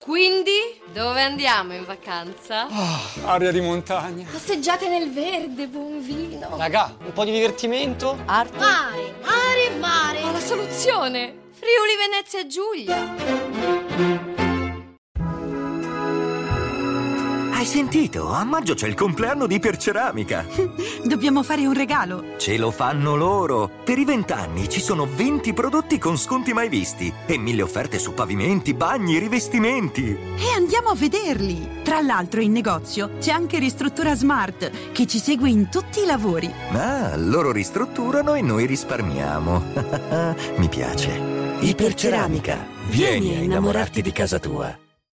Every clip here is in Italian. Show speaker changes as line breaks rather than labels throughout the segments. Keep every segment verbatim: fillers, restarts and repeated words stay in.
Quindi, dove andiamo in vacanza?
Oh, aria di montagna.
Passeggiate nel verde, buon vino.
Raga, un po' di divertimento.
Arte. Mare, mare, mare. Ma la soluzione? Friuli, Venezia Giulia.
Hai sentito? A maggio c'è il compleanno di Iperceramica.
Dobbiamo fare un regalo.
Ce lo fanno loro. Per i vent'anni ci sono venti prodotti con sconti mai visti e mille offerte su pavimenti, bagni, rivestimenti.
E andiamo a vederli. Tra l'altro in negozio c'è anche Ristruttura Smart che ci segue in tutti i lavori.
Ah, loro ristrutturano e noi risparmiamo. Mi piace. Iperceramica. Vieni a innamorarti di casa tua.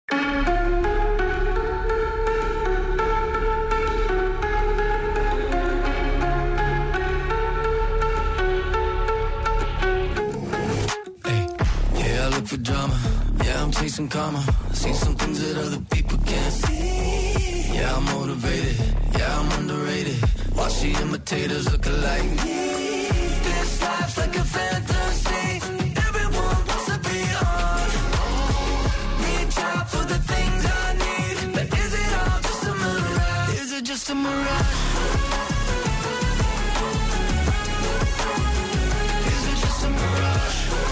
For drama, yeah, I'm chasing karma. See some things that other people can't see. Yeah, I'm motivated, yeah, I'm underrated. Watch the imitators look alike me. This life's like a fantasy. Everyone wants to be on. Reach out for the things I need. But is it all just a mirage? Is it just a mirage? Is it just a mirage?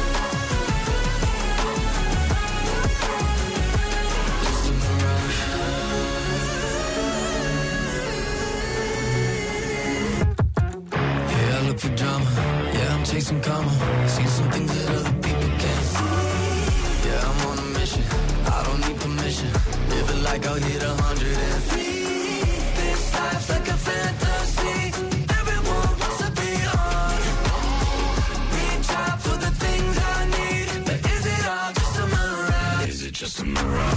For drama, yeah, I'm chasing karma. See some things that other people can't see. Yeah, I'm on a mission, I don't need permission. Living like I'll hit a hundred and three. This life's like a fantasy. Everyone wants to be on. Reach out for the things I need. But is it all just a mirage? Is it just a mirage?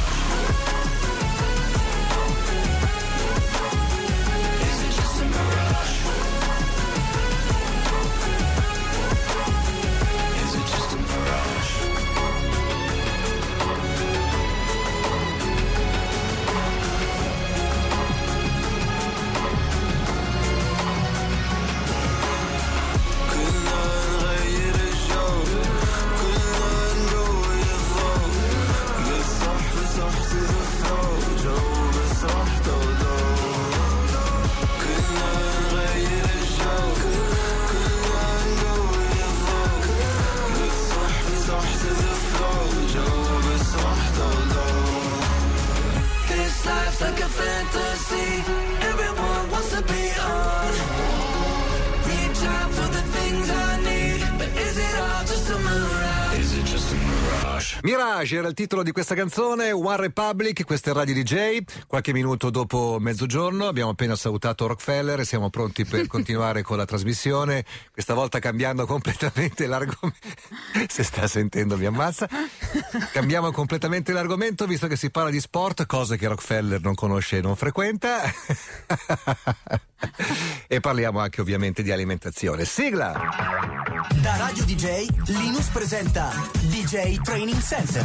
Like a fantasy, everyone wants to be on. Reach out for the things I need, but is it all just a mirage? Is it just a mirage?
Mirage era il titolo di questa canzone, One Republic, questo è Radio D J. Qualche minuto dopo mezzogiorno abbiamo appena salutato Rockefeller e siamo pronti per continuare con la trasmissione, questa volta cambiando completamente l'argomento. Se sta sentendo mi ammazza. Cambiamo completamente l'argomento visto che si parla di sport, cose che Rockefeller non conosce e non frequenta. E parliamo anche ovviamente di alimentazione. Sigla!
Da Radio D J, Linus presenta D J Training Center.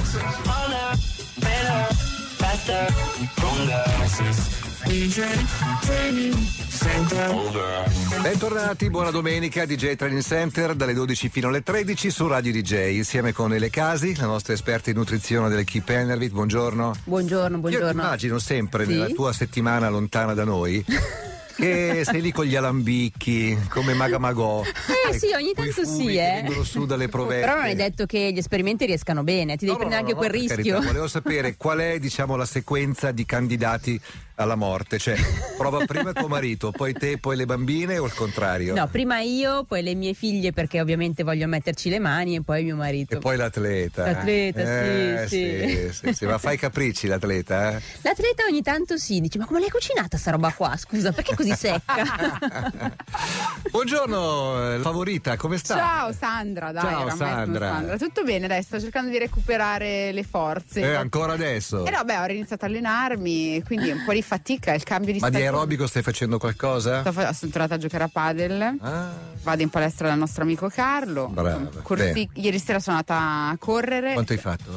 D J Training Center.
Bentornati, buona domenica, D J Training Center dalle dodici fino alle tredici su Radio D J, insieme con Ele Casi, la nostra esperta in nutrizione dell'equipe Enervit. Buongiorno.
Buongiorno, buongiorno.
Io ti immagino sempre
sì?
nella tua settimana lontana da noi che sei lì con gli alambicchi come Magamagò.
Eh sì, ogni tanto sì, eh.
Vengono su dalle provette.
Però non è detto che gli esperimenti riescano bene, ti devi
no,
prendere
no,
anche
no,
quel
no,
rischio.
Carità, volevo sapere qual è, diciamo, la sequenza di candidati alla morte, cioè prova prima tuo marito, poi te, poi le bambine o il contrario?
No, prima io, poi le mie figlie perché ovviamente voglio metterci le mani e poi mio marito.
E poi l'atleta.
L'atleta,
eh,
sì, sì.
sì, sì, sì. Ma fai capricci l'atleta, eh?
L'atleta ogni tanto sì, dice ma come l'hai cucinata sta roba qua? Scusa, perché è così secca?
Buongiorno, favorita, come sta?
Ciao Sandra, dai,
Ciao
era
Sandra.
Sandra. Tutto bene, dai, sto cercando di recuperare le forze.
Eh, ancora adesso?
Eh no, beh, ho iniziato a allenarmi, quindi un po' di fatica, il cambio di
Ma
stagione.
di aerobico stai facendo qualcosa?
Sto fa- sono tornata a giocare a padel.
Ah.
Vado in palestra dal nostro amico Carlo.
Brava.
Corsi- ieri sera sono andata a correre.
Quanto hai fatto?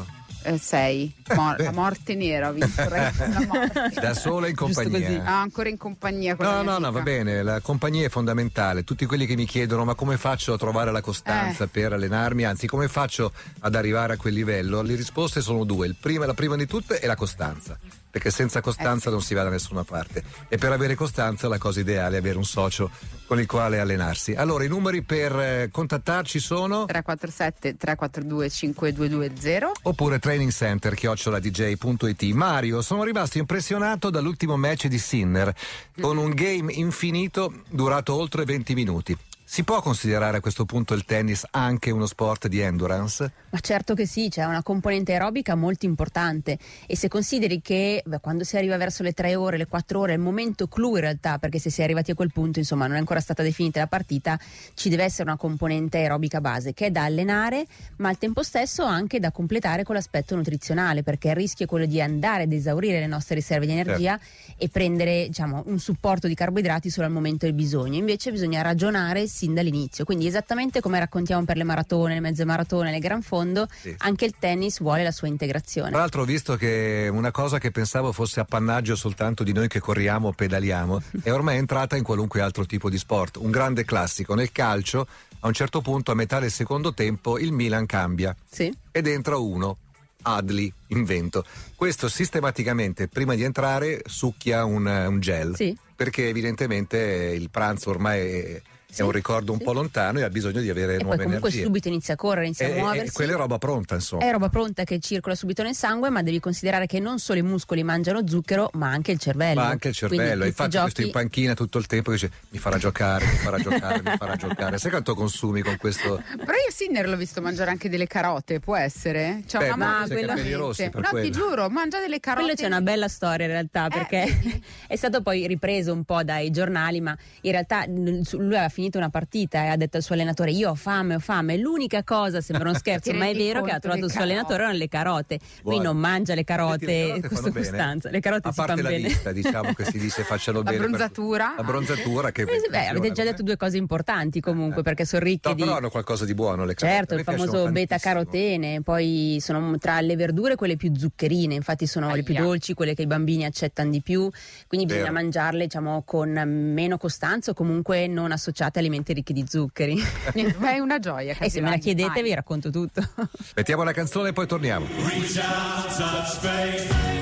Eh, sei. Mo- la morte nera, ho visto. La morte.
Da sola in compagnia.
Ah, ancora in compagnia con
No,
la mia
no, no,
amica.
va bene, la compagnia è fondamentale. Tutti quelli che mi chiedono ma come faccio a trovare la costanza
Eh.
per allenarmi, anzi come faccio ad arrivare a quel livello, le risposte sono due. Il prima, la prima di tutte è la costanza, perché senza costanza
Eh.
non si va da nessuna parte, e per avere costanza la cosa ideale è avere un socio con il quale allenarsi. Allora i numeri per eh, contattarci sono
tre quattro sette tre quattro due cinque due due zero
oppure training center chiocciola d j punto i t. Mario, sono rimasto impressionato dall'ultimo match di Sinner con un game infinito durato oltre venti minuti. Si può considerare a questo punto il tennis anche uno sport di endurance?
Ma certo che sì, c'è una componente aerobica molto importante, e se consideri che beh, quando si arriva verso le tre ore, le quattro ore, è il momento clou in realtà, perché se si è arrivati a quel punto, insomma, non è ancora stata definita la partita, ci deve essere una componente aerobica base che è da allenare, ma al tempo stesso anche da completare con l'aspetto nutrizionale, perché il rischio è quello di andare ad esaurire le nostre riserve di energia e prendere, diciamo, un supporto di carboidrati solo al momento del bisogno. Invece bisogna ragionare sin dall'inizio, quindi esattamente come raccontiamo per le maratone, le mezze maratone, le gran fondo,
Sì.
anche il tennis vuole la sua integrazione.
Tra l'altro ho visto che una cosa che pensavo fosse appannaggio soltanto di noi che corriamo o pedaliamo è ormai entrata in qualunque altro tipo di sport. Un grande classico nel calcio, a un certo punto a metà del secondo tempo il Milan cambia
Sì.
ed entra uno, Adli, invento. Questo sistematicamente prima di entrare succhia un, un gel,
Sì.
perché evidentemente il pranzo ormai è,
Sì,
è un ricordo un
sì.
po' lontano e ha bisogno di avere
E poi
nuove
comunque
energie.
subito inizia a correre, inizia a
E- e
muoversi.
quella è roba pronta, insomma.
È roba pronta che circola subito nel sangue, ma devi considerare che non solo i muscoli mangiano zucchero, ma anche il cervello.
Ma anche il
Quindi
cervello,
tutti
infatti
i
questo in
giochi-
panchina tutto il tempo dice mi farà giocare, mi farà giocare, mi farà giocare. Sai quanto consumi con questo?
Però io Sinner l'ho visto mangiare anche delle carote, può essere? C'è
Beh,
una
ma
mamma
tu sei
che
capelli
veramente-
rossi per
No,
quello.
ti giuro, mangia delle carote.
Quello c'è una bella storia in realtà, perché
vedi?
è stato poi ripreso un po' dai giornali, ma in realtà n- su- lui aveva finito una partita e ha detto al suo allenatore io ho fame, ho fame. L'unica cosa, sembra uno scherzo,
Ti
ma è
rendi
vero che ha
conto
trovato il
le
suo allenatore erano le carote. Lui
Buone.
non mangia le carote,
Le carote
questa
fanno bene.
costanza. Le carote
A
si
parte
fanno
la
bene.
vista, diciamo che si dice facciano
La
bene. per-
bronzatura.
La bronzatura che
Eh sì, beh, avete già detto due cose importanti comunque, perché sono ricche
No,
di...
però hanno qualcosa di buono le carote.
Certo,
A
il
me piacciono
famoso
tantissimo.
beta-carotene, poi sono tra le verdure quelle più zuccherine, infatti sono le più
Aia.
dolci, quelle che i bambini accettano di più, quindi bisogna
Vero.
mangiarle, diciamo, con meno costanza o comunque non associate a alimenti ricchi di zuccheri.
Niente, ma è una gioia.
E se me la
Casilani,
chiedete
vai.
vi racconto tutto.
Mettiamo la canzone e poi torniamo.
Reach out, touch faith.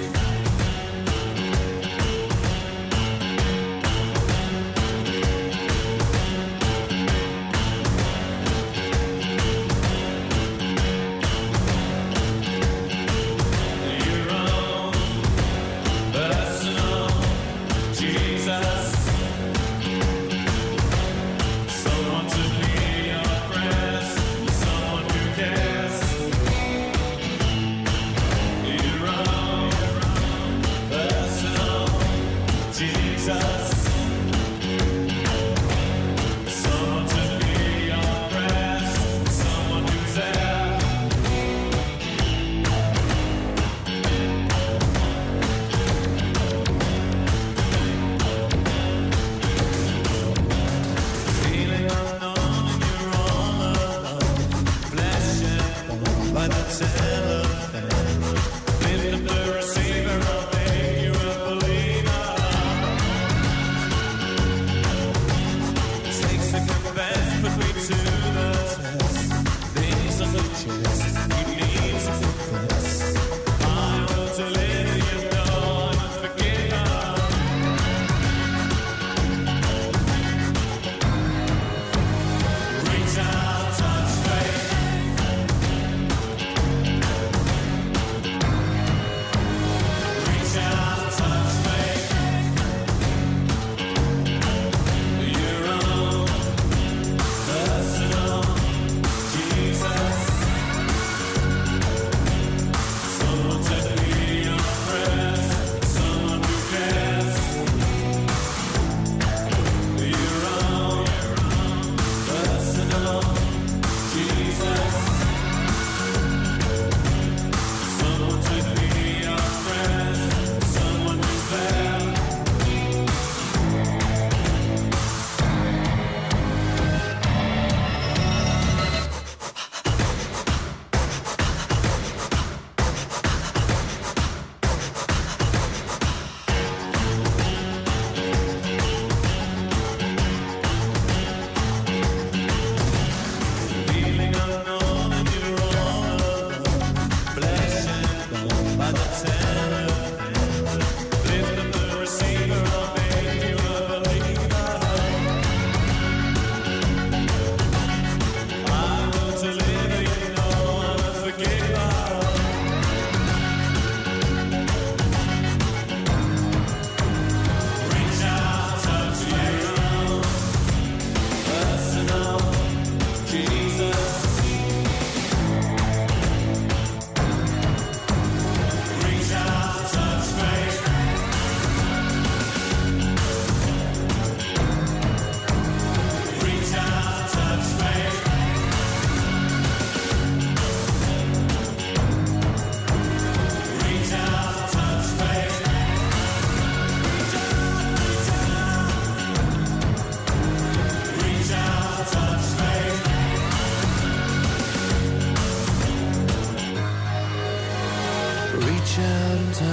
Someone who cares. You're wrong.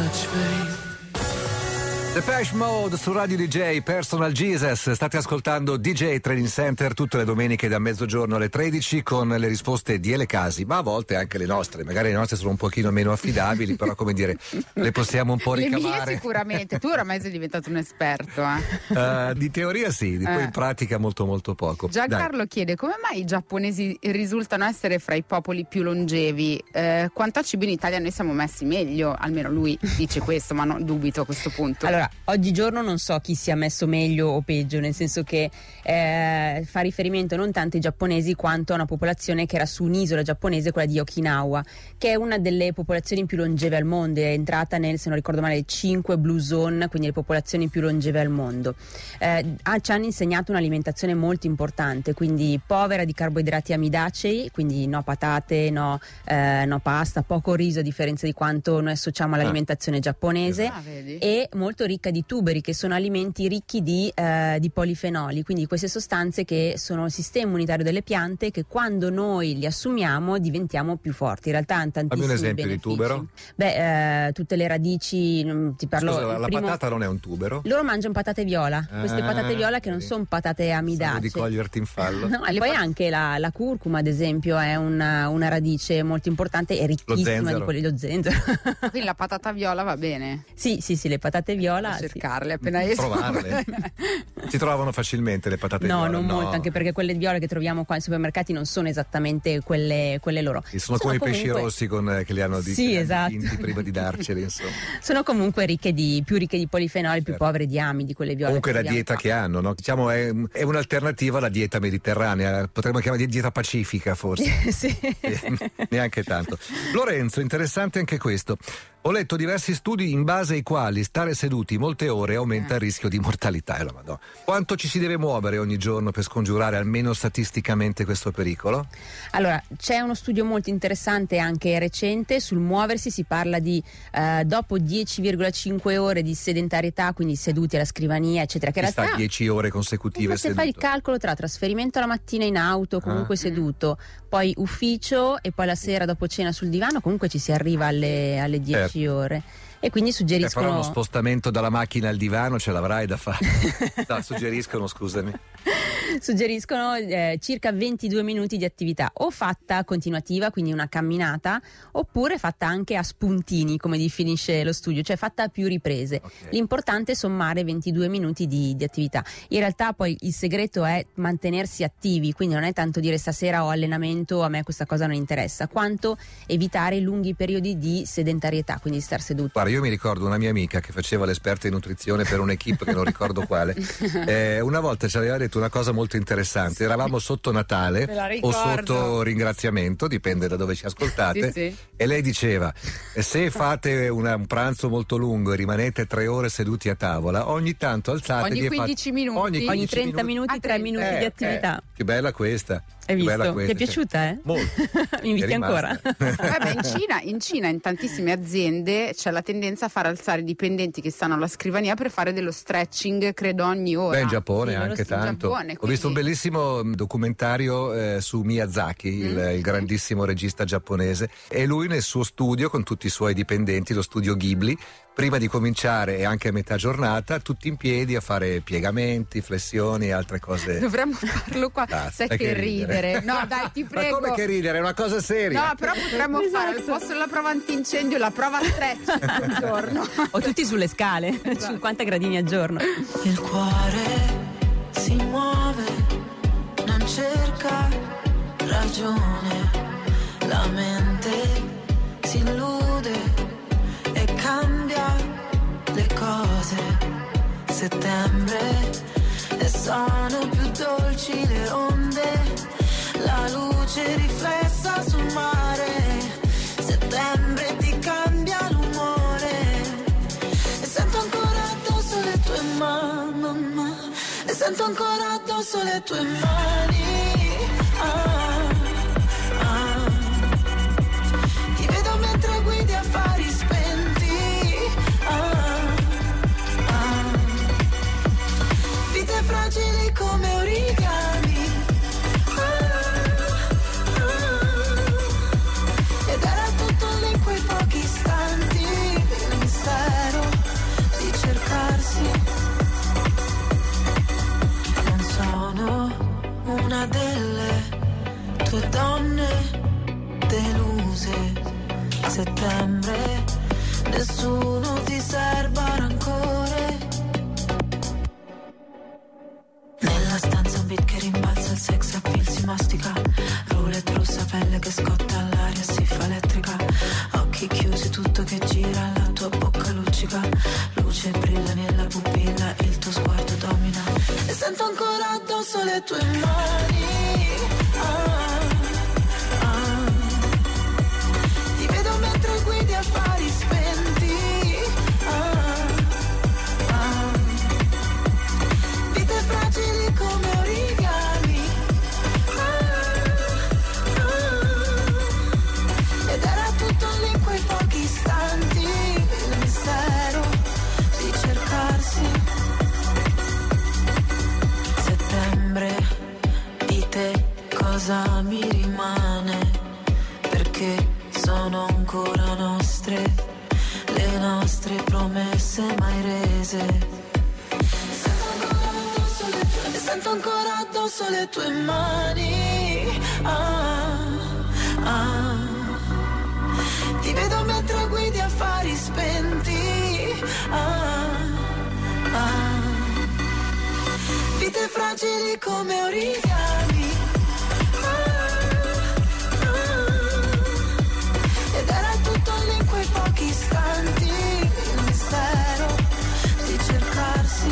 much faith.
Depeche Mode su Radio D J, Personal Jesus. State ascoltando D J Training Center tutte le domeniche da mezzogiorno alle tredici con le risposte di Ele Casi, ma a volte anche le nostre. Magari le nostre sono un pochino meno affidabili, però come dire, le possiamo un po' ricavare.
Le mie sicuramente, tu oramai sei diventato un esperto. Eh?
Uh, di teoria sì, di poi
Eh.
in pratica molto molto poco.
Giancarlo
Dai.
chiede come mai i giapponesi risultano essere fra i popoli più longevi. Eh, quanto a cibo in Italia noi siamo messi meglio, almeno lui dice questo, ma non dubito a questo punto.
Allora, oggigiorno non so chi sia messo meglio o peggio, nel senso che eh, fa riferimento non tanto ai giapponesi quanto a una popolazione che era su un'isola giapponese, quella di Okinawa, che è una delle popolazioni più longeve al mondo, è entrata nel, se non ricordo male, cinque Blue Zone, quindi le popolazioni più longeve al mondo. Eh, ah, ci hanno insegnato un'alimentazione molto importante, quindi povera di carboidrati amidacei, quindi no patate, no, eh, no pasta, poco riso, a differenza di quanto noi associamo all'alimentazione giapponese,
Ah, vedi?
e molto ricca di tuberi, che sono alimenti ricchi di, eh, di polifenoli, quindi queste sostanze che sono il sistema immunitario delle piante, che quando noi li assumiamo diventiamo più forti. In realtà hanno tantissimi
Fammi un esempio di
benefici.
tubero.
Beh, eh, tutte le radici, mm, ti parlo.
Scusa, la,
il
la
primo-
patata non è un tubero?
Loro mangiano patate viola, queste
Ah,
patate viola che non
sì.
sono patate
Sanno
amidacee.
di coglierti in fallo.
No, e poi anche la, la curcuma, ad esempio, è una, una radice molto importante e ricchissima
zenzero.
di quelli, lo zenzero.
Quindi la patata viola va bene.
sì, sì, sì, le patate viola.
Devo
sì.
cercarle appena esco.
Provarle. Si trovano facilmente le patate
No,
viola?
non molto, anche perché quelle viole che troviamo qua ai supermercati non sono esattamente quelle, quelle loro.
Sì, sono, come i pesci
comunque-
rossi con, eh, che li hanno di,
Sì,
che li hanno
esatto.
dipinti prima di darceli, insomma.
Sono comunque ricche di, più ricche di polifenoli, più
Certo.
povere di amidi, quelle viole.
Comunque
che
la
troviamo
dieta
qua.
che hanno, no? Diciamo è, è un'alternativa alla dieta mediterranea, potremmo chiamare dieta pacifica forse.
sì.
Eh, neanche tanto. Lorenzo, interessante anche questo. Ho letto diversi studi in base ai quali stare seduti molte ore aumenta il rischio di mortalità. E la Madonna. Quanto ci si deve muovere ogni giorno per scongiurare almeno statisticamente questo pericolo?
Allora, c'è uno studio molto interessante anche recente sul muoversi, si parla di eh, dopo dieci virgola cinque ore di sedentarietà, quindi seduti alla scrivania, eccetera, che in
Ci sta
realtà
dieci ore consecutive
se fai il
seduto.
calcolo tra trasferimento la mattina in auto, comunque
Ah.
seduto, poi ufficio e poi la sera dopo cena sul divano, comunque ci si arriva alle, alle dieci ore. E quindi
Eh,
suggeriscono
però uno spostamento dalla macchina al divano ce l'avrai da fare. No, suggeriscono, scusami.
suggeriscono eh, circa ventidue minuti di attività o fatta continuativa, quindi una camminata, oppure fatta anche a spuntini, come definisce lo studio, cioè fatta a più riprese.
Ok.
L'importante è sommare ventidue minuti di, di attività. In realtà poi il segreto è mantenersi attivi, quindi non è tanto dire stasera ho allenamento, a me questa cosa non interessa, quanto evitare i lunghi periodi di sedentarietà, quindi star seduti.
Guarda, io mi ricordo una mia amica che faceva l'esperta in nutrizione per un'equipe che non ricordo quale. Eh, una volta ci aveva detto una cosa molto interessante. Eravamo sotto Natale
Me la
o
ricordo.
sotto ringraziamento, dipende da dove ci ascoltate.
Sì, sì.
E lei diceva: se fate una- un pranzo molto lungo e rimanete tre ore seduti a tavola, ogni tanto alzatevi
Ogni
e fate-
quindici minuti.
Ogni,
Ogni
quindici
trenta minuti,
Ah,
tre
trenta.
minuti
Eh,
di attività.
eh, che bella questa.
Hai
che
visto?
bella
Ti
questa.
è piaciuta, eh?
Molto.
Mi inviti
È rimasta.
ancora?
Vabbè, in Cina, in Cina in tantissime aziende c'è la tendenza a far alzare i dipendenti che stanno alla scrivania per fare dello stretching, credo, ogni ora.
Beh, in Giappone
Sì, loro
anche
sì, in
tanto.
Giappone,
Ho visto un
quindi-
bellissimo mh, documentario eh, su Miyazaki, il,
Mm.
il grandissimo regista giapponese, e lui nel suo studio con tutti i suoi dipendenti, lo studio Ghibli, prima di cominciare e anche a metà giornata, tutti in piedi a fare piegamenti, flessioni e altre cose.
Dovremmo farlo qua.
Ah,
Sai
sai
che,
che
ridere.
ridere.
No, dai, ti
Ma
prego.
come che ridere? È una cosa seria.
No, però potremmo fare al posto della prova antincendio la prova stretching un giorno.
O tutti sulle scale, cinquanta gradini al giorno.
Il cuore si muove, non cerca ragione, la mente si illude e cambia le cose. Settembre e sono più dolci le onde, la luce riflessa sul mare. Settembre ti cambia l'umore e sento ancora addosso le tue mani, e sento ancora addosso le tue mani. Ah, ah. Ti vedo mentre guidi affari spenti. Ah, ah. Vite fragili come origami. Ah, ah. Ed era tutto lì in quei pochi istanti, misteri.
nessuno ti serba rancore. Nella stanza un beat che rimbalza, il sex appeal si mastica, roulette rossa, pelle che scotta, l'aria si fa elettrica, occhi chiusi, tutto che gira, la tua bocca luccica, luce brilla nella pupilla, il tuo sguardo domina, e sento ancora addosso le tue mani. Ah, ah. Ti vedo mentre guidi affari spenti. Ah, ah. Vite fragili come origami. Ah, ah. Ed era tutto lì in quei pochi istanti, il mistero di cercarsi. Settembre, di te cosa mi rimane? Perché sono ancora nostre, le nostre promesse mai rese. Sento ancora addosso le tue mani. Ah, ah. Ti vedo mentre guidi affari spenti. Ah, ah. Vite fragili come origami. Ed era tutto lì in quei pochi istanti, il mistero di cercarsi.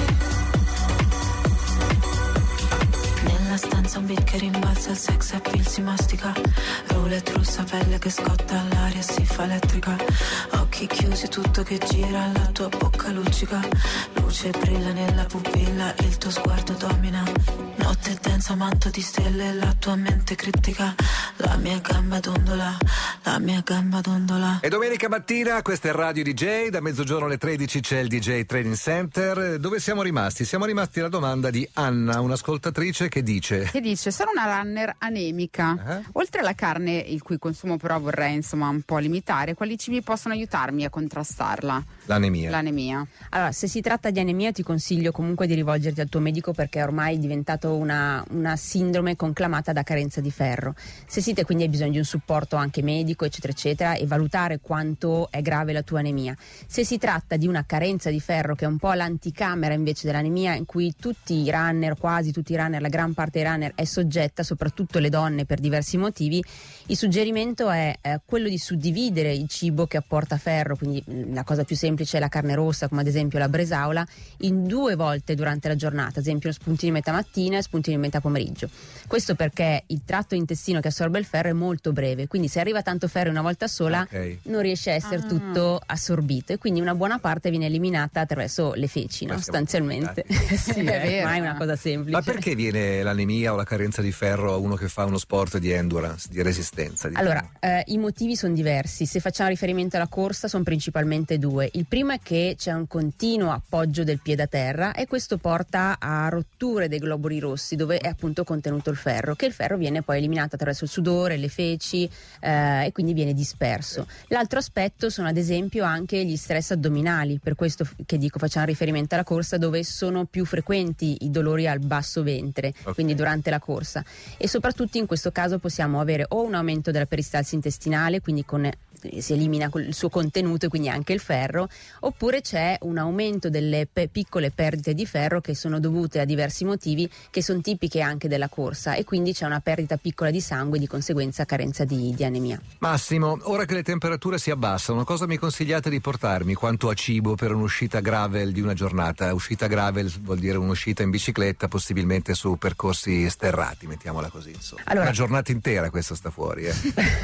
Nella stanza un beat che rimbalza, il sex appeal si mastica, roulette russa, pelle che scotta, l'aria si fa elettrica, occhi chiusi, tutto che gira, la tua bocca luccica, luce brilla nella pupilla, il tuo sguardo domina, notte densa, manto di stelle, la tua mente criptica, la mia gamba dondola, la mia gamba dondola.
E domenica mattina questa è Radio D J, da mezzogiorno alle tredici c'è il D J Training Center. Dove siamo rimasti? Siamo rimasti alla domanda di Anna, un'ascoltatrice che dice
che dice sono una runner anemica, uh-huh. Oltre alla carne, il cui consumo però vorrei insomma un po' limitare, quali cibi possono aiutarmi a contrastarla?
L'anemia.
L'anemia.
Allora, se si tratta di anemia ti consiglio comunque di rivolgerti al tuo medico, perché ormai è diventato una, una sindrome conclamata da carenza di ferro. Se siete quindi hai bisogno di un supporto anche medico eccetera eccetera, e valutare quanto è grave la tua anemia. Se si tratta di una carenza di ferro, che è un po' l'anticamera invece dell'anemia, in cui tutti i runner, quasi tutti i runner, la gran parte dei runner è soggetta, soprattutto le donne per diversi motivi, il suggerimento è eh, quello di suddividere il cibo che apporta ferro, quindi la cosa più semplice è la carne rossa, come ad esempio la bresaola, in due volte durante la giornata, ad esempio spuntini metà mattina e spuntini metà pomeriggio. Questo perché il tratto intestino che assorbe il ferro è molto breve, quindi se arriva tanto ferro una volta sola, okay, non riesce a essere ah. tutto assorbito, e quindi una buona parte viene eliminata attraverso le feci, no? Sostanzialmente. Sì, è ormai una cosa semplice.
Ma perché viene l'anemia o la carenza di ferro a uno che fa uno sport di endurance, di resistenza? Diciamo?
Allora, eh, i motivi sono diversi. Se facciamo riferimento alla corsa sono principalmente due. Il primo è che c'è un continuo appoggio del piede a terra, e questo porta a rotture dei globuli rossi dove è appunto contenuto il ferro, che il ferro viene poi eliminato attraverso il sudore, le feci, eh, e quindi viene disperso. L'altro aspetto sono ad esempio anche gli stress addominali, per questo che dico facciamo riferimento alla corsa, dove sono più frequenti i dolori al basso ventre, okay, quindi durante la corsa, e soprattutto in questo caso possiamo avere o un aumento della peristalsi intestinale, quindi con si elimina il suo contenuto e quindi anche il ferro, oppure c'è un aumento delle pe- piccole perdite di ferro che sono dovute a diversi motivi che sono tipiche anche della corsa, e quindi c'è una perdita piccola di sangue e di conseguenza carenza di, di anemia.
Massimo, ora che le temperature si abbassano, cosa mi consigliate di portarmi quanto a cibo per un'uscita gravel di una giornata? Uscita gravel vuol dire un'uscita in bicicletta, possibilmente su percorsi sterrati, mettiamola così, insomma. Allora, una giornata intera questa sta fuori, eh.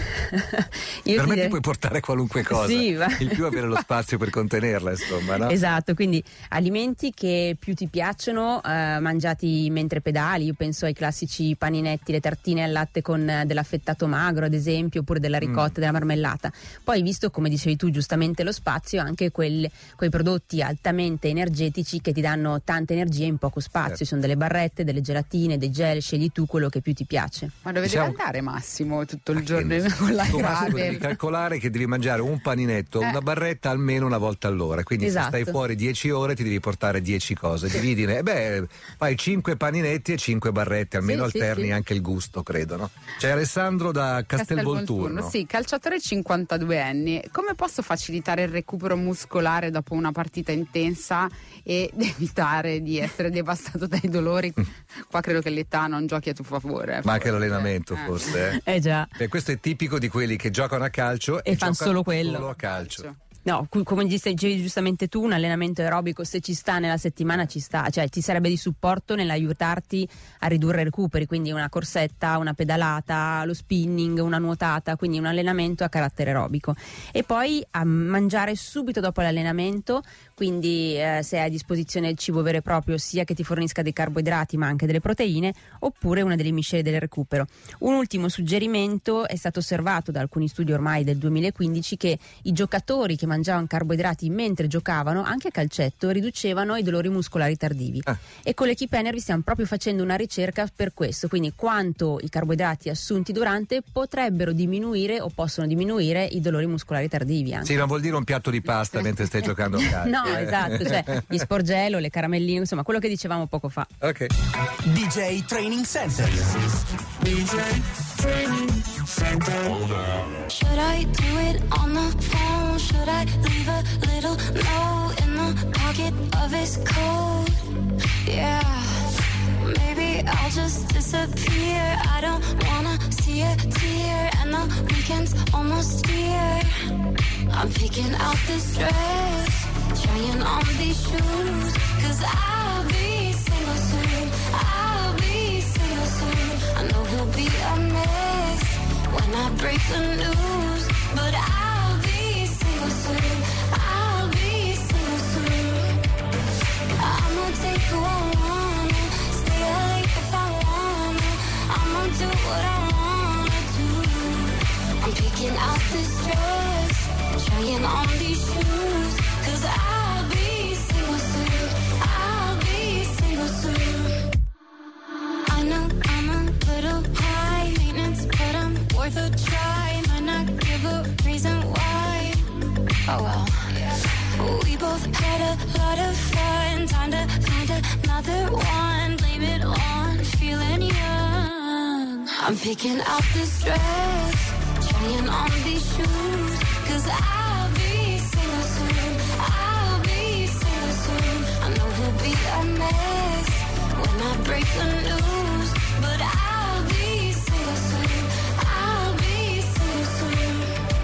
Io
per me
direi...
ti puoi portare qualunque cosa, sì, il più avere lo spazio per contenerla, insomma, no?
Esatto, quindi alimenti che più ti piacciono, eh, mangiati mentre pedali. Io penso ai classici paninetti, le tartine al latte con eh, dell'affettato magro ad esempio, oppure della ricotta, mm. della marmellata. Poi, visto come dicevi tu giustamente lo spazio, anche quel, quei prodotti altamente energetici che ti danno tanta energia in poco spazio, certo. Sono delle barrette, delle gelatine, dei gel, scegli tu quello che più ti piace.
Ma dove
diciamo...
deve andare Massimo tutto il giorno con la
tu, Massimo,
gravel?
devi calcolare pare che devi mangiare un paninetto,
Eh.
una barretta almeno una volta all'ora, quindi
Esatto.
se stai fuori dieci ore ti devi portare dieci cose, dividine, e beh, fai cinque paninetti e cinque barrette, almeno
Sì, sì,
alterni
sì.
anche il gusto, credo, no? C'è Alessandro da Castelvolturno.
Sì, calciatore cinquantadue anni. Come posso facilitare il recupero muscolare dopo una partita intensa ed evitare di essere devastato dai dolori? Qua credo che l'età non giochi a tuo favore.
Ma anche
forse.
l'allenamento,
Eh.
forse. Eh?
Eh già.
Beh, questo è tipico di quelli che giocano a calcio
E fan
giocano
solo quello.
solo a calcio.
No, cu- come dicevi giustamente tu, un allenamento aerobico se ci sta nella settimana ci sta, cioè ti sarebbe di supporto nell'aiutarti a ridurre i recuperi, quindi una corsetta, una pedalata, lo spinning, una nuotata, quindi un allenamento a carattere aerobico. E poi a mangiare subito dopo l'allenamento, quindi eh, se hai a disposizione il cibo vero e proprio, sia che ti fornisca dei carboidrati ma anche delle proteine, oppure una delle miscele del recupero. Un ultimo suggerimento: è stato osservato da alcuni studi ormai del duemilaquindici che i giocatori che mangiavano carboidrati mentre giocavano, anche a calcetto, riducevano i dolori muscolari tardivi.
Ah.
E con l'Equipe Energy stiamo proprio facendo una ricerca per questo, quindi quanto i carboidrati assunti durante potrebbero diminuire o possono diminuire i dolori muscolari tardivi anche.
Sì, non vuol dire un piatto di pasta mentre stai giocando a calcio.
No,
eh.
esatto, cioè gli sporgello, le caramelline, insomma quello che dicevamo poco fa.
Ok.
D J Training Center.
Should I do it on the phone? Should I leave a little note in the pocket of his coat? Yeah, maybe I'll just disappear. I don't wanna see a tear, and the weekend's almost here. I'm picking out this dress, trying on these shoes, cause I'll be single soon. I'll be single soon. I know he'll be a mess when I break the news, but I'll be single soon. I'll be single soon. I'ma take who I wanna, stay late if I wanna. I'ma do what I wanna do. I'm picking out this dress, trying on these shoes, cause I'll be single soon. I'll be single soon. I know I'm a little high maintenance, but I'm worth a try. Might not give a reason why. Oh well. We both had a lot of fun. Time to find another one. Blame it on feeling young. I'm picking out this dress, trying on these shoes, cause I'll be single soon. I'll be single soon. I know he'll be a mess when I break the news, but I'll be single soon. I'll be single soon.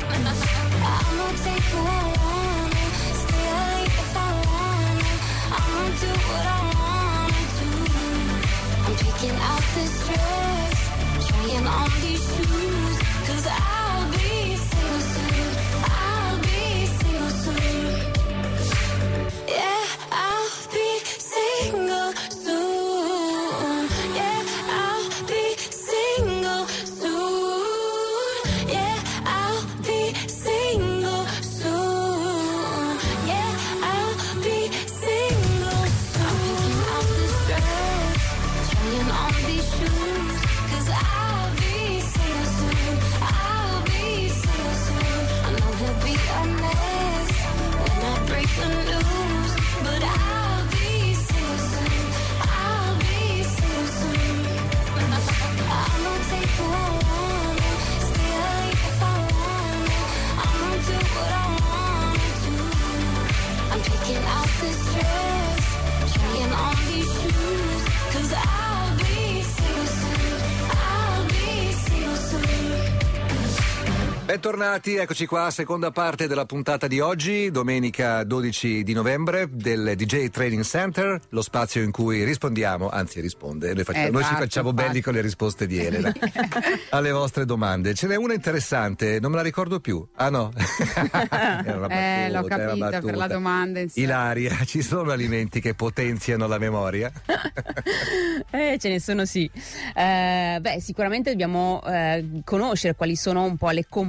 I'ma take who I wanna, stay late if I wanna. I'ma do what I wanna do. I'm picking out this dress, trying on these shoes, cause I'll be single soon. I'll be single soon. Yeah, I'll be single soon. Yeah, I'll be single soon. Yeah, I'll be single soon. Yeah, I'll be single soon. I'm picking out this dress, trying on these shoes, cause I'll be single soon. I'll be single soon. I know he'll be a mess when I break the news, but I'll be single soon. I'll be single soon. I'ma take who I wanna, stay late if I wanna. I'ma do what I wanna do. I'm picking out this dress, trying on these shoes, cause I'll be single soon. I'll be single soon.
Bentornati, eccoci qua, seconda parte della puntata di oggi, domenica dodici di novembre del D J Training Center, lo spazio in cui rispondiamo, anzi risponde, noi, facciamo,
Esatto,
noi ci facciamo
infatti.
belli con le risposte di Elena alle vostre domande. Ce n'è una interessante, non me la ricordo più. Ah no, era una
Eh, l'ho
battuta, era
capita
battuta.
per la domanda in sé.
Ilaria, ci sono alimenti che potenziano la memoria?
Eh, ce ne sono sì. Eh, beh, sicuramente dobbiamo eh, conoscere quali sono un po' le componenti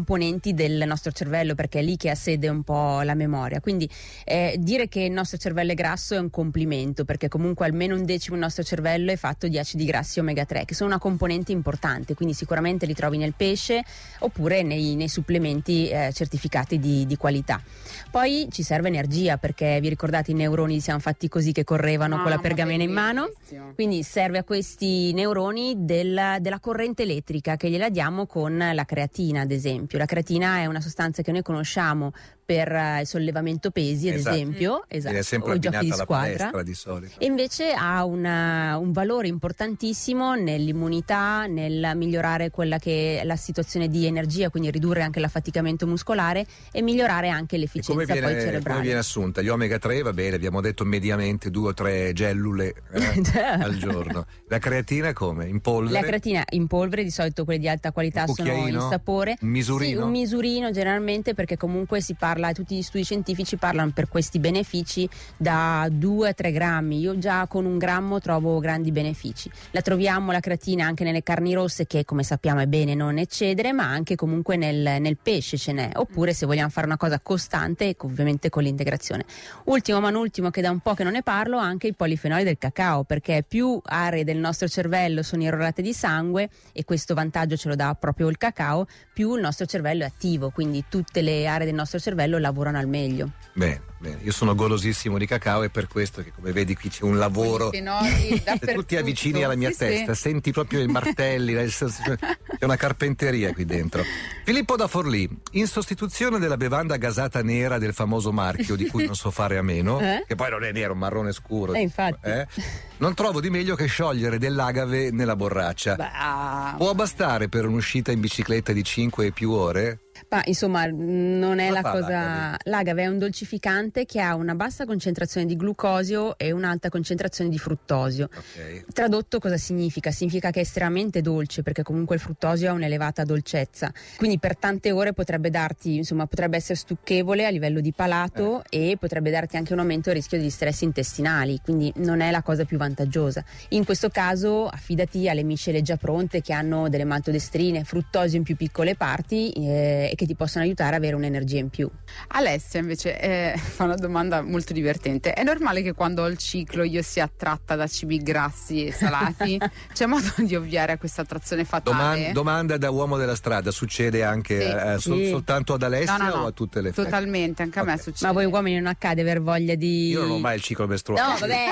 componenti del nostro cervello, perché è lì che ha sede un po' la memoria. Quindi eh, dire che il nostro cervello è grasso è un complimento, perché comunque almeno un decimo del nostro cervello è fatto di acidi grassi omega tre, che sono una componente importante, quindi sicuramente li trovi nel pesce oppure nei, nei supplementi eh, certificati di, di qualità. Poi ci serve energia, perché vi ricordate i neuroni siamo fatti così che correvano ah, con la pergamena in mano, quindi serve a questi neuroni del, della corrente elettrica che gliela diamo con la creatina, ad esempio. La creatina è una sostanza che noi conosciamo per uh, il sollevamento pesi, ad
esatto.
esempio, esatto,
è sempre
o i giochi di squadra,
palestra, di solito.
E invece ha una, un valore importantissimo nell'immunità, nel migliorare quella che è la situazione di energia, quindi ridurre anche l'affaticamento muscolare e migliorare anche l'efficienza
come viene,
poi cerebrale.
Come viene assunta? Gli omega tre, va bene, abbiamo detto mediamente due o tre gellule eh, al giorno. La creatina come? In polvere?
La creatina in polvere, di solito quelle di alta qualità sono in sapore.
Un misurino?
Sì, un misurino generalmente, perché comunque si parla, tutti gli studi scientifici parlano per questi benefici da due a tre grammi. Io già con un grammo trovo grandi benefici. La troviamo la creatina anche nelle carni rosse, che come sappiamo è bene non eccedere, ma anche comunque nel, nel pesce ce n'è. Oppure se vogliamo fare una cosa costante, ovviamente con l'integrazione. Ultimo ma non ultimo, che da un po' che non ne parlo, anche i polifenoli del cacao, perché più aree del nostro cervello sono irrorate di sangue, e questo vantaggio ce lo dà proprio il cacao, più il nostro cervello è attivo, quindi tutte le aree del nostro cervello lavorano al meglio.
Bene, bene. Io sono golosissimo di cacao, e per questo che, come vedi, qui c'è un lavoro. Se tu ti avvicini alla mia
sì,
testa,
sì.
senti proprio i martelli, c'è una carpenteria qui dentro. Filippo da Forlì, in sostituzione della bevanda gasata nera del famoso marchio, di cui non so fare a meno,
eh?
che poi non è nero, marrone scuro,
eh, infatti.
Eh? Non trovo di meglio che sciogliere dell'agave nella borraccia.
Bah.
Può bastare per un'uscita in bicicletta di cinque e più ore?
Ma insomma non è
Cosa
la
fa
cosa.
l'agave?
L'agave è un dolcificante che ha una bassa concentrazione di glucosio e un'alta concentrazione di fruttosio.
Okay.
Tradotto cosa significa? Significa che è estremamente dolce, perché comunque il fruttosio ha un'elevata dolcezza, quindi per tante ore potrebbe darti, insomma, potrebbe essere stucchevole a livello di palato eh. e potrebbe darti anche un aumento del rischio di stress intestinali, quindi non è la cosa più vantaggiosa. In questo caso affidati alle miscele già pronte, che hanno delle maltodestrine, fruttosio in più piccole parti eh, e che ti possono aiutare ad avere un'energia in più.
Alessia invece eh, fa una domanda molto divertente. È normale che quando ho il ciclo io sia attratta da cibi grassi e salati? C'è modo di ovviare a questa attrazione fatale?
Doman- domanda da uomo della strada, succede anche
Sì.
eh, sol-
Sì.
soltanto ad Alessia
No, no, no.
o a tutte le
Totalmente, anche a me
Ok.
succede.
Ma a voi uomini non accade aver voglia di...
Io non ho mai il ciclo mestruale.
No, vabbè.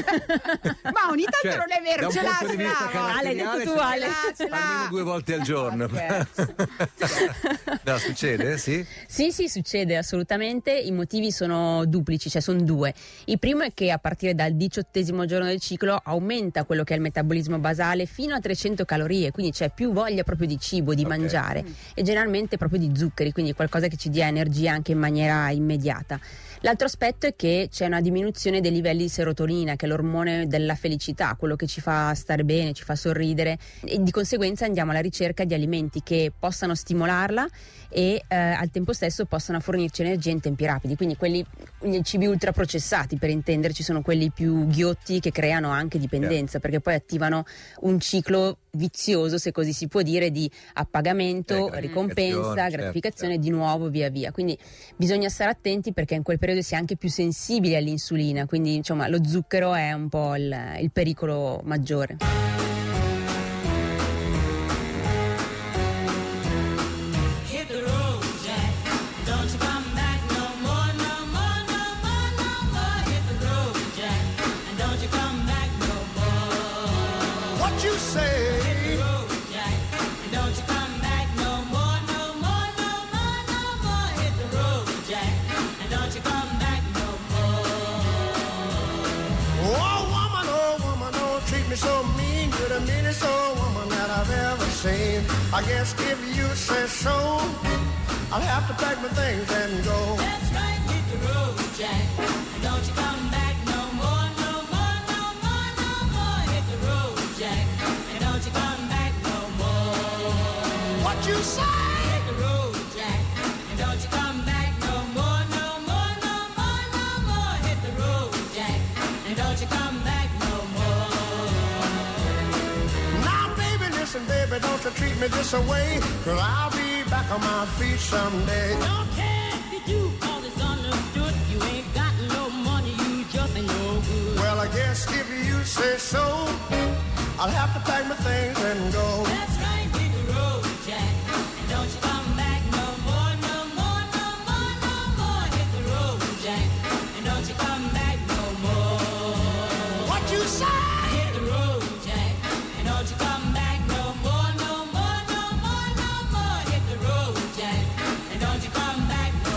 Ma ogni tanto
Cioè,
non è vero,
da un
ce l'ha,
punto di
ce
vista
l'ha.
Ale, hai detto
caratteriale,
tu,
ce-
Ale.
Ce l'ha.
almeno due volte al giorno. No, succede, sì?
Sì, sì, succede assolutamente. I motivi sono duplici, cioè sono due. Il primo è che a partire dal diciottesimo giorno del ciclo aumenta quello che è il metabolismo basale fino a trecento calorie, quindi c'è più voglia proprio di cibo, di
Ok.
mangiare, e generalmente proprio di zuccheri, quindi qualcosa che ci dia energia anche in maniera immediata. L'altro aspetto è che c'è una diminuzione dei livelli di serotonina, che è l'ormone della felicità, quello che ci fa stare bene, ci fa sorridere, e di conseguenza andiamo alla ricerca di alimenti che possano stimolarla e eh, al tempo stesso possano fornirci energia in tempi rapidi. Quindi quelli, i cibi ultraprocessati, per intenderci, sono quelli più ghiotti, che creano anche dipendenza, perché poi attivano un ciclo vizioso, se così si può dire, di appagamento,
Eh, gratificazione,
ricompensa,
certo,
gratificazione,
certo.
di nuovo, via via. Quindi bisogna stare attenti, perché in quel periodo si è anche più sensibili all'insulina, quindi insomma lo zucchero è un po' il, il pericolo maggiore.
What you say? Oh woman, oh woman, don't treat me so mean. You're the meanest old woman that I've ever seen. I guess if you say so, I'll have to pack my things and go.
That's right, hit the road, Jack. And don't you come back no more, no more, no more, no more. Hit the road, Jack. And don't you come back no more.
What you say?
Hit the road, Jack. And don't you come back no more, no more, no more, no more. Hit the road, Jack. And don't you come back no more.
Now, baby, listen, baby, don't you treat me this away. Cause I'll be
back on my feet someday.
Don't care if you do, cause it's understood. You ain't got no money, you just ain't no good.
Well, I guess if you say so, I'll have to pack my things and go.
That's right, hit the road, Jack. And don't you come back no more, no more, no more, no more. Hit the road, Jack. And don't you come back no more.
What you say?
Hit the road, Jack. And don't you come back no more, no more, no more, no more. Hit the road, Jack. And don't you come back no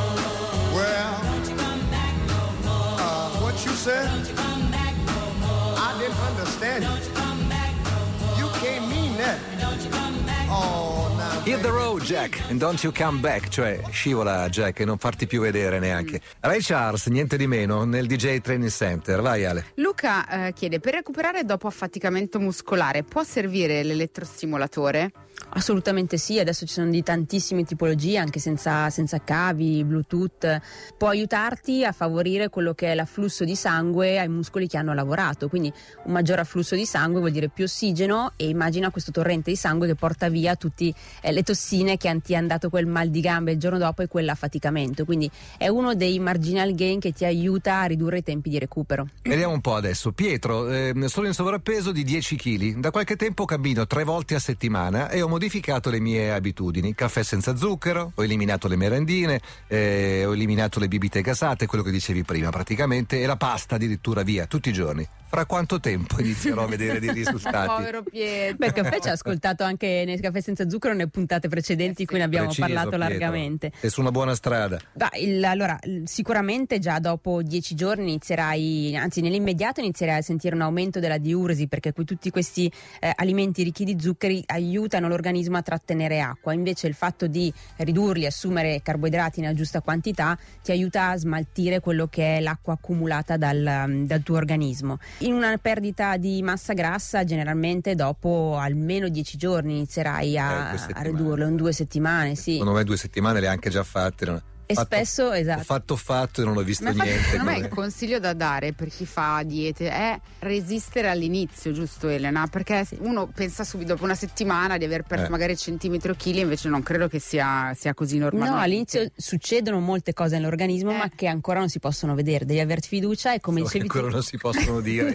more.
Well,
Don't you come back no more.
uh, what you said?
Don't you come back no more.
I didn't understand
Don't
you.
you come back no more.
You can't mean that.
Don't you come back.
Oh, now.
Hit the road, Jack, and don't you come back, cioè scivola, Jack, e non farti più vedere neanche. Ray Charles, niente di meno, nel D J Training Center. Vai, Ale.
Luca eh, chiede, per recuperare dopo affaticamento muscolare può servire l'elettrostimolatore?
Assolutamente sì, adesso ci sono di tantissime tipologie anche senza, senza cavi, Bluetooth, può aiutarti a favorire quello che è l'afflusso di sangue ai muscoli che hanno lavorato, quindi un maggior afflusso di sangue vuol dire più ossigeno e immagina questo torrente di sangue che porta via tutte eh, le tossine che ti hanno dato quel mal di gambe il giorno dopo e quell'affaticamento, quindi è uno dei marginal gain che ti aiuta a ridurre i tempi di recupero.
Vediamo un po' adesso. Pietro, eh, sono in sovrappeso di dieci chili, da qualche tempo cammino tre volte a settimana e ho modificato le mie abitudini, caffè senza zucchero, ho eliminato le merendine, eh, ho eliminato le bibite gasate, quello che dicevi prima praticamente, e la pasta addirittura via, tutti i giorni. Fra quanto tempo inizierò a vedere dei risultati?
Povero Pietro.
Beh, il caffè ci ha ascoltato anche nel caffè senza zucchero nelle puntate precedenti in cui ne abbiamo
Preciso,
parlato
Pietro.
largamente.
È su una buona strada.
Bah, il- allora, il- sicuramente già dopo dieci giorni inizierai, anzi nell'immediato inizierai a sentire un aumento della diuresi, perché qui tutti questi eh, alimenti ricchi di zuccheri aiutano l'organismo a trattenere acqua, invece il fatto di ridurli, assumere carboidrati nella giusta quantità ti aiuta a smaltire quello che è l'acqua accumulata dal, dal tuo organismo. In una perdita di massa grassa generalmente dopo almeno dieci giorni inizierai a,
Eh, due
a
settimane.
ridurlo, in due settimane, sì.
Secondo me due settimane le ha anche già fatte. non-
E
fatto-
spesso, esatto.
Ho fatto fatto e non ho visto
Ma infatti,
niente.
secondo me
come-
il consiglio da dare per chi fa diete è resistere all'inizio, giusto Elena? Perché uno pensa subito dopo una settimana di aver perso
Eh.
magari centimetri o chili, invece non credo che sia, sia così normale.
No, all'inizio succedono molte cose nell'organismo,
Eh.
ma che ancora non si possono vedere. Devi averti fiducia e come
Che
dicevi
ancora
tu,
non si possono dire.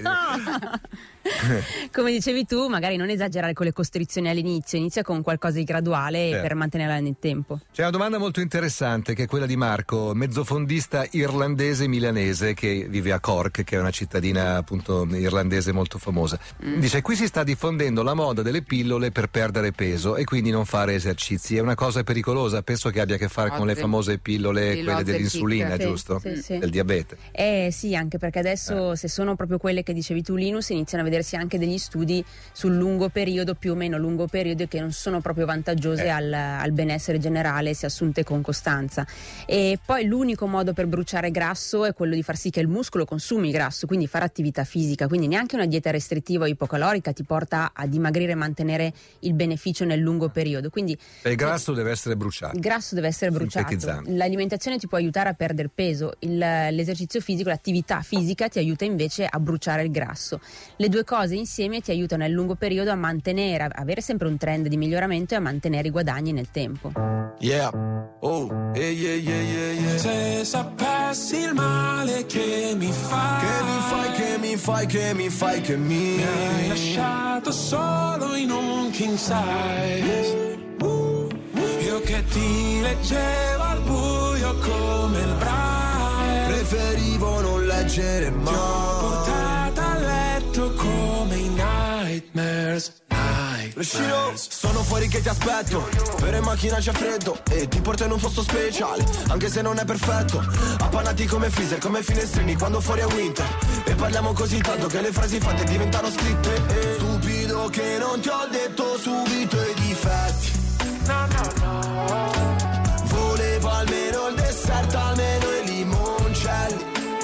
come dicevi tu, magari non esagerare con le costrizioni all'inizio, inizia con qualcosa di graduale
Certo.
per mantenerla nel tempo.
C'è una domanda molto interessante che è quella di Marco, mezzofondista irlandese milanese che vive a Cork, che è una cittadina appunto irlandese molto famosa.
Mm.
Dice: qui si sta diffondendo la moda delle pillole per perdere peso e quindi non fare esercizi. È una cosa pericolosa, penso che abbia a che fare con le
Ottimo.
famose pillole,
Sì,
quelle dell'insulina,
Sì,
giusto?
sì, sì.
Del diabete.
Eh sì, anche perché adesso se sono proprio quelle che dicevi tu Linus, iniziano a vedersi anche degli studi sul lungo periodo, più o meno lungo periodo, che non sono proprio vantaggiose
Eh.
al, al benessere generale se assunte con costanza. E poi l'unico modo per bruciare grasso è quello di far sì che il muscolo consumi grasso, quindi fare attività fisica, quindi neanche una dieta restrittiva o ipocalorica ti porta a dimagrire e mantenere il beneficio nel lungo periodo. Quindi
E il grasso deve essere bruciato.
il grasso deve essere bruciato.
Sintetizzando.
L'alimentazione ti può aiutare a perdere peso, il- l'esercizio fisico, l'attività fisica ti aiuta invece a bruciare il grasso. Le due cose insieme ti aiutano nel lungo periodo a mantenere, a avere sempre un trend di miglioramento e a mantenere i guadagni nel tempo.
Yeah, oh, yeah, yeah, yeah, yeah, yeah. Se sapessi il male che mi fai,
Che mi fai, che mi fai, che mi fai, che mi
mi hai lasciato solo in un king size. Io che ti leggevo al buio come il Braille,
preferivo non leggere
ti ho
mai.
portata a letto come i nightmares.
Rescino, sono fuori che ti aspetto, per in macchina c'è freddo e ti porto in un posto speciale, anche se non è perfetto. Appannati come freezer, come finestrini quando fuori è winter. E parliamo così tanto che le frasi fatte diventano scritte. E stupido che non ti ho detto subito i difetti.
No, no, no.
Volevo almeno il dessert, almeno i limoncelli.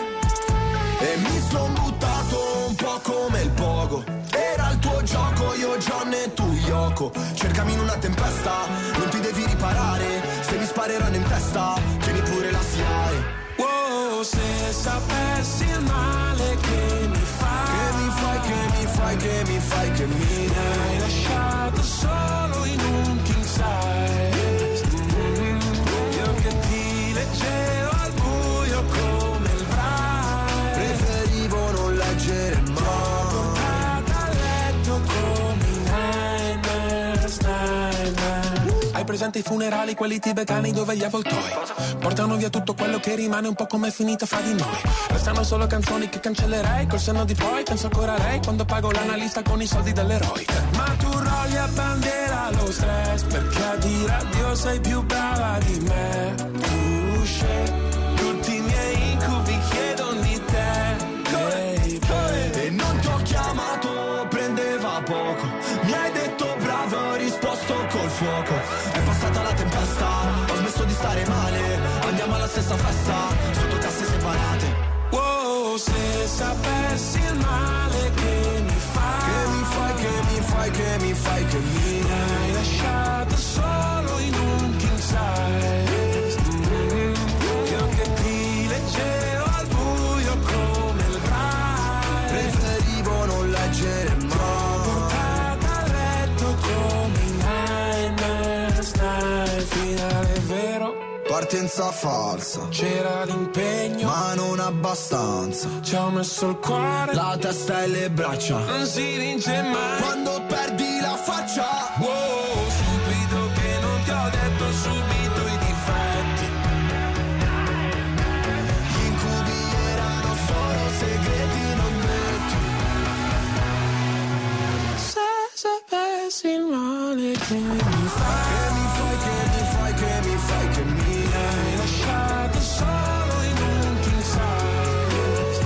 E mi son buttato un po' come il pogo. Era il tuo gioco, io John e tu Yoko. Cercami in una tempesta, non ti devi riparare. Se mi spareranno in testa, tieni pure la S I A E.
Wow, se sapessi il male che mi fai,
Che mi fai, che mi fai, che mi fai, che mi
mi hai lasciato solo in un king size.
durante i funerali, quelli tibetani dove gli avvoltoi portano via tutto quello che rimane, un po' come è finita fra di noi. Restano solo canzoni che cancellerei, col senno di poi penso ancora a lei quando pago l'analista con i soldi dell'eroe. Ma tu rolli a bandiera lo stress, perché a dire addio sei più brava di me. Tu scegli, tutti i miei incubi chiedono di te. Hey,
e non ti ho chiamato, prendeva poco. Mi hai detto bravo, ho risposto col fuoco. È passata la tempesta, ho smesso di stare male. Andiamo alla stessa festa, sotto casse separate.
Wow, se sapessi il male che mi fai,
che mi fai, che mi fai, che mi fai, che mi
hai lasciato solo in un king size. Mm-hmm. Io che ti leggevo al buio come il braille,
preferivo non leggere mai.
Portata a letto come in Nightmares, Night. Finale vero,
partenza falsa,
c'era l'impegno
ma non abbastanza.
Ci ho messo il cuore,
la testa e le braccia,
non si vince mai
quando perdi la faccia.
Wow, subito che non ti ho detto subito i difetti.
Gli incubi erano solo segreti non detti.
Se sapessi il male che mi fai,
che mi fai, che mi fai, che mi fai, che mi
hai lasciato solo in un king size.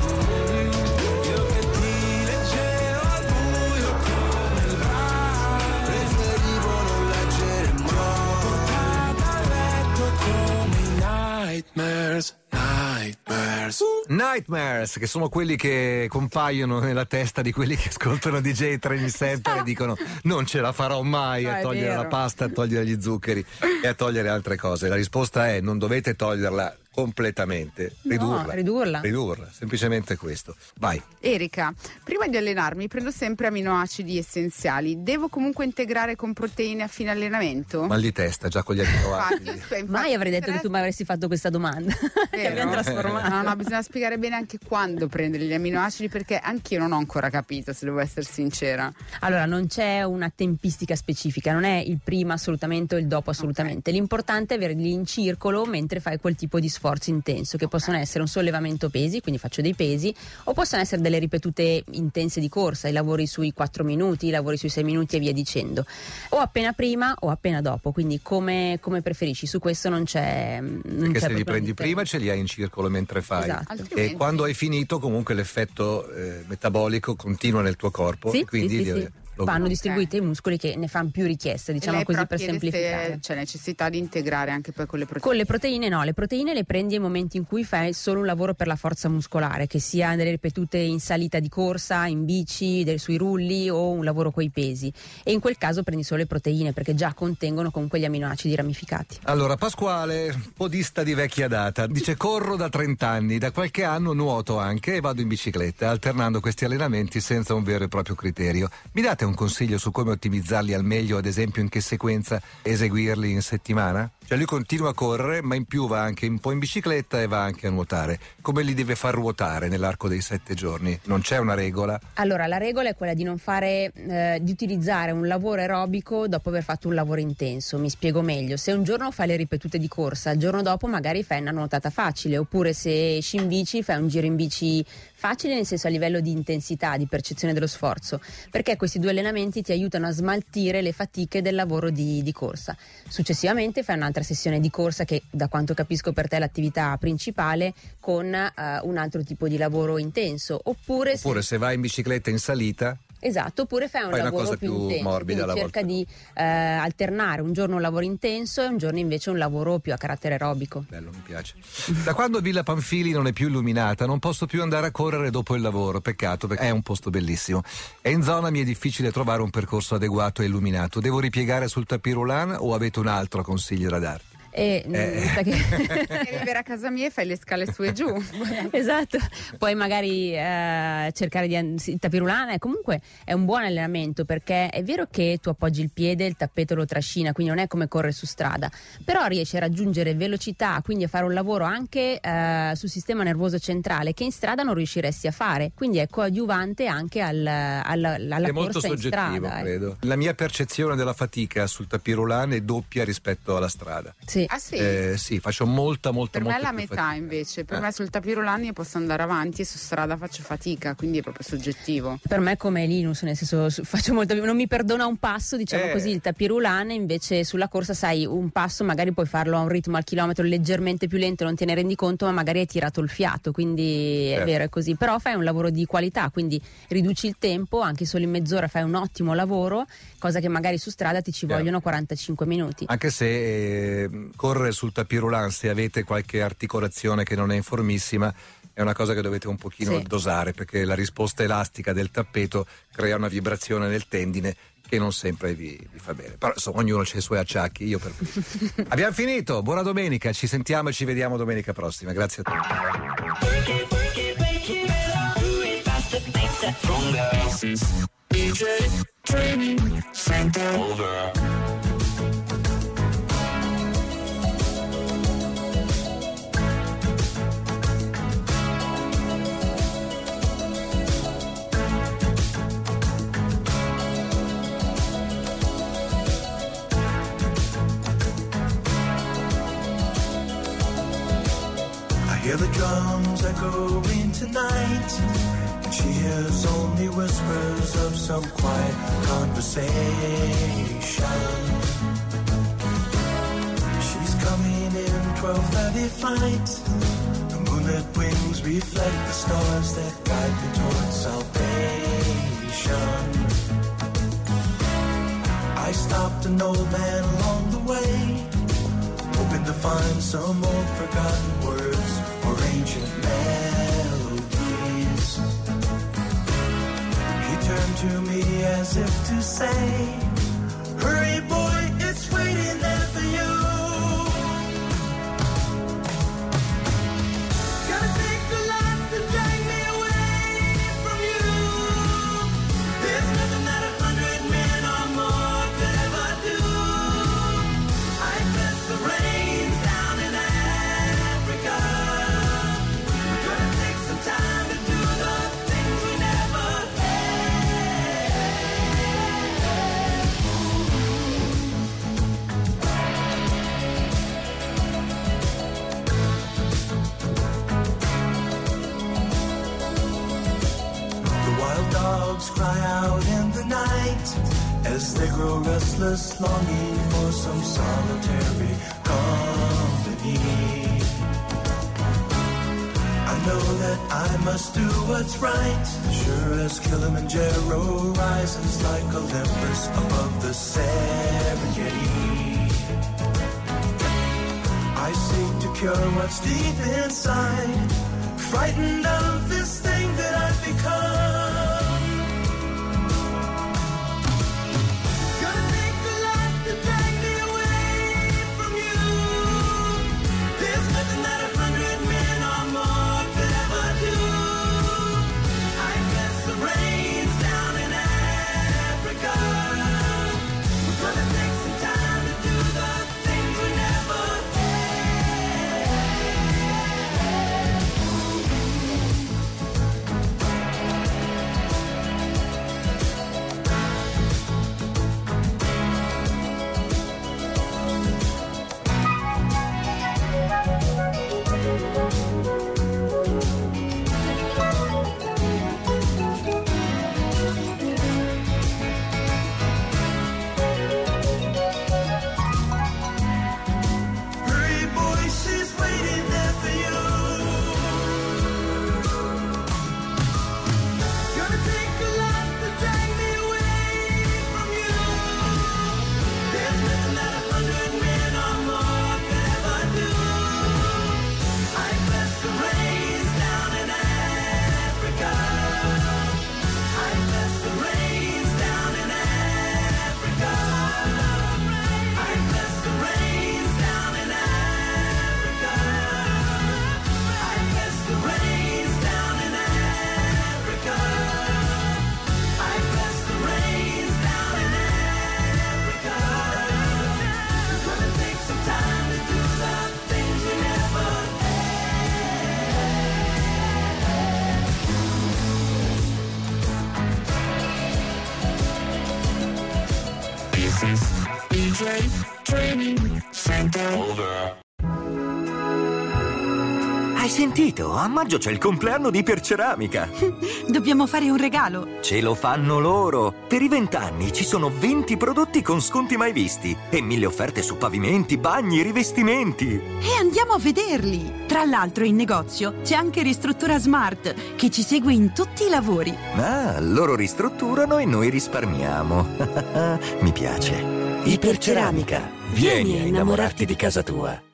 Io che ti leggevo al buio come il braille,
preferivo non leggere mai.
portata a letto come i Nightmares, Nightmares.
Nightmares, che sono quelli che compaiono nella testa di quelli che ascoltano D J tremicentossette e dicono non ce la farò mai
No,
a
è
togliere
vero.
la pasta, a togliere gli zuccheri e a togliere altre cose. La risposta è non dovete toglierla completamente, ridurla.
No, ridurla.
Ridurla, semplicemente questo. Vai.
Erika, prima di allenarmi prendo sempre aminoacidi essenziali. Devo comunque integrare con proteine a fine allenamento?
Mal di testa già con gli aminoacidi.
Infatti, infatti,
Mai avrei detto che tu mi avresti fatto questa domanda. Che abbiamo trasformato.
No, no, bisogna spiegare bene anche quando prendere gli aminoacidi, perché anch'io non ho ancora capito, se devo essere sincera.
Allora, non c'è una tempistica specifica, non è il prima assolutamente o il dopo assolutamente. Okay. L'importante è averli in circolo mentre fai quel tipo di sforzo intenso, che okay. possono essere un sollevamento pesi, quindi faccio dei pesi, o possono essere delle ripetute intense di corsa, i lavori sui quattro minuti, i lavori sui sei minuti e via dicendo. O appena prima o appena dopo, quindi come, come preferisci, su questo non c'è. Non
Perché
c'è
se li prendi prima ce li hai in circolo mentre fai.
Esatto.
E quando hai finito comunque l'effetto eh, metabolico continua nel tuo corpo,
sì,
e quindi
sì,
li-
sì, sì.
lo-
vanno distribuiti ai muscoli che ne fanno più richiesta, diciamo
Lei
così,
però
per
chiede
semplificare.
se c'è necessità di integrare anche poi con le proteine.
Con le proteine no, le proteine le prendi nei momenti in cui fai solo un lavoro per la forza muscolare, che sia delle ripetute in salita di corsa, in bici, del, sui rulli o un lavoro coi pesi, e in quel caso prendi solo le proteine perché già contengono comunque gli aminoacidi ramificati.
Allora, Pasquale, podista di vecchia data, dice corro da trenta anni, da qualche anno nuoto anche e vado in bicicletta, alternando questi allenamenti senza un vero e proprio criterio. Mi date un consiglio su come ottimizzarli al meglio, ad esempio in che sequenza eseguirli in settimana? Cioè lui continua a correre, ma in più va anche un po' in bicicletta e va anche a nuotare. Come li deve far ruotare nell'arco dei sette giorni? Non c'è una regola?
Allora, la regola è quella di non fare, eh, di utilizzare un lavoro aerobico dopo aver fatto un lavoro intenso. Mi spiego meglio. Se un giorno fai le ripetute di corsa, il giorno dopo magari fai una nuotata facile, oppure se esci in bici fai un giro in bici facile, nel senso a livello di intensità, di percezione dello sforzo, perché questi due allenamenti ti aiutano a smaltire le fatiche del lavoro di, di corsa. Successivamente fai un'altra sessione di corsa, che da quanto capisco per te è l'attività principale, con uh, un altro tipo di lavoro intenso, oppure,
Oppure se, se vai in bicicletta in salita?
Esatto, oppure fai un
Fai una
lavoro
cosa
più,
più
intenso,
morbida
quindi
alla
cerca
volta.
di eh, alternare un giorno un lavoro intenso e un giorno invece un lavoro più a carattere aerobico.
Bello, mi piace. Da quando Villa Pamphili non è più illuminata, non posso più andare a correre dopo il lavoro, peccato, perché è un posto bellissimo. E in zona mi è difficile trovare un percorso adeguato e illuminato. Devo ripiegare sul tapis roulant o avete un altro consiglio da darti?
E
Eh.
mi sa che
Devi vivere a casa mia e fai le scale su e giù.
esatto, puoi magari eh, cercare di an- sì, il tapirulana e comunque è un buon allenamento, perché è vero che tu appoggi il piede, il tappeto lo trascina, quindi non è come correre su strada, però riesci a raggiungere velocità, quindi a fare un lavoro anche eh, sul sistema nervoso centrale che in strada non riusciresti a fare, quindi è coadiuvante anche al, alla, alla
è molto
corsa in
soggettivo,
strada.
credo. La mia percezione della fatica sul tapirulane è doppia rispetto alla strada.
Sì.
Ah sì?
Eh, sì, faccio molta, molta,
Per me è
molta
la
più
metà
fatica.
invece, per
Eh.
me sul tapirulani posso andare avanti e su strada faccio fatica, quindi è proprio soggettivo.
Per me è come Linus, nel senso su- faccio molto, non mi perdona un passo, diciamo
Eh.
così, il tapirulane, invece sulla corsa sai, un passo magari puoi farlo a un ritmo al chilometro leggermente più lento, non te ne rendi conto, ma magari hai tirato il fiato, quindi è
Certo.
vero, è così, però fai un lavoro di qualità, quindi riduci il tempo, anche solo in mezz'ora fai un ottimo lavoro, cosa che magari su strada ti ci
Chiaro.
vogliono quarantacinque minuti.
Anche se eh, correre sul tapirulan, se avete qualche articolazione che non è in formissima, è una cosa che dovete un pochino
Sì.
dosare, perché la risposta elastica del tappeto crea una vibrazione nel tendine che non sempre vi, vi fa bene. Però insomma, ognuno ha i suoi acciacchi, io per Abbiamo finito, buona domenica, ci sentiamo e ci vediamo domenica prossima. Grazie a tutti.
D J Training Center over.
I hear the drums echoing tonight, and she hears only whispers of some quiet conversation. She's coming in twelve thirty flight. The moonlit wings reflect the stars that guide me towards salvation. I stopped an old man along the way, hoping to find some old forgotten words or ancient melodies. He turned to me as if to say, hurry boy, it's waiting there for you. Gotta take a lot to drag me away from you. There's nothing that a hundred men or more could ever do. I bless the rains down in Africa. Gonna take some time to do the things we never The wild dogs cry out in the night as they grow restless, longing for some solitary company. I know that I must do what's right, sure as Kilimanjaro rises like Olympus above the Serengeti. I seek to cure what's deep inside, frightened of this thing that I've become. Gonna take a lot to drag me away from you. There's nothing that a hundred men or more could ever do. I bless the rains down in Africa. We're gonna take some time to do the things we never had.
This is D J Training Center.
Hai sentito? A maggio c'è il compleanno di Iperceramica.
Dobbiamo fare un regalo.
Ce lo fanno loro. Per i vent'anni ci sono venti prodotti con sconti mai visti e mille offerte su pavimenti, bagni, rivestimenti.
E andiamo a vederli. Tra l'altro in negozio c'è anche Ristruttura Smart che ci segue in tutti i lavori.
Ah, loro ristrutturano e noi risparmiamo. Mi piace. Iperceramica. Vieni a innamorarti di casa tua.